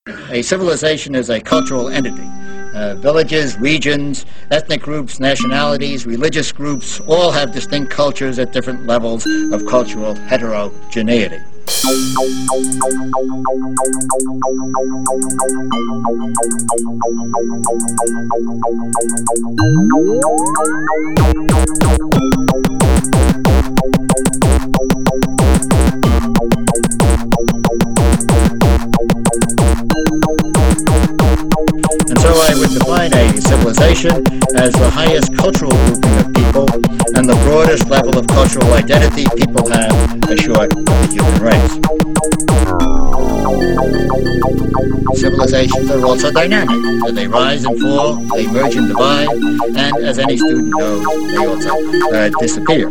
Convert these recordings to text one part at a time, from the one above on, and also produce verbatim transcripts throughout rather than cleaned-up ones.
A civilization is a cultural entity. Uh, villages, regions, ethnic groups, nationalities, religious groups all have distinct cultures at different levels of cultural heterogeneity. And so I would define a civilization as the highest cultural grouping of people and the broadest level of cultural identity people have ashort of the human race. Civilizations are also dynamic. They rise and fall, they merge and divide, and as any student knows, they also uh, disappear.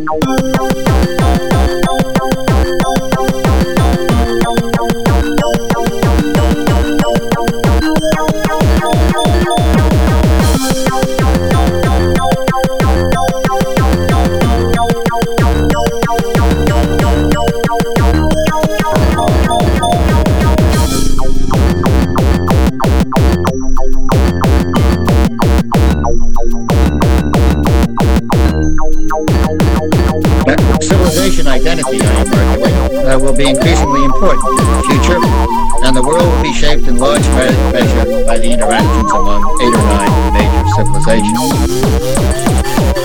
Civilization identity, I am arguing, uh, will be increasingly important in the future, and the world will be shaped in large measure by the interactions among eight or nine major civilizations.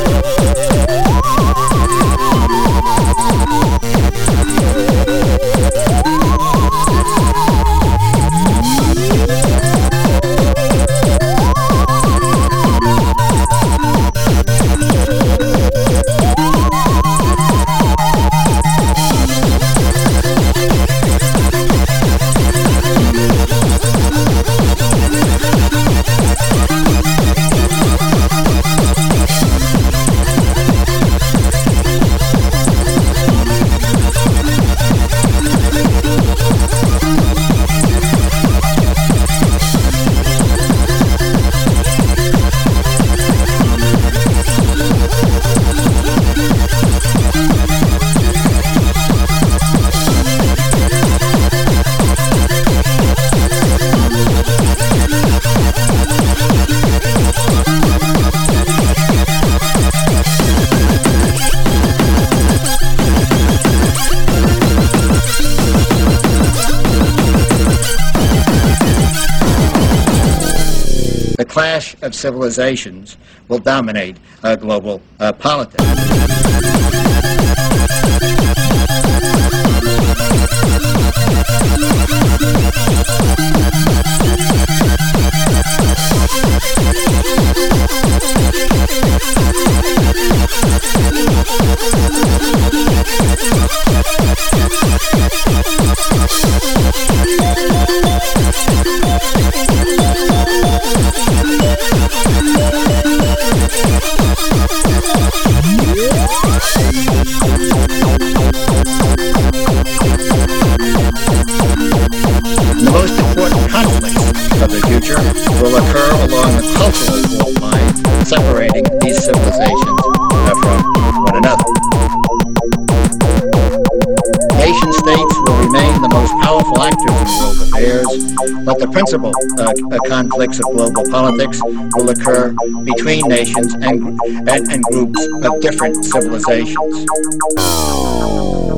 The clash of civilizations will dominate uh, global uh, politics. The most important conflicts of the future will occur along the cultural fault line separating these civilizations from one another. Nation-states will remain the most powerful actors in world affairs, but the principal uh, uh, conflicts of global politics will occur between nations and, and, and groups of different civilizations.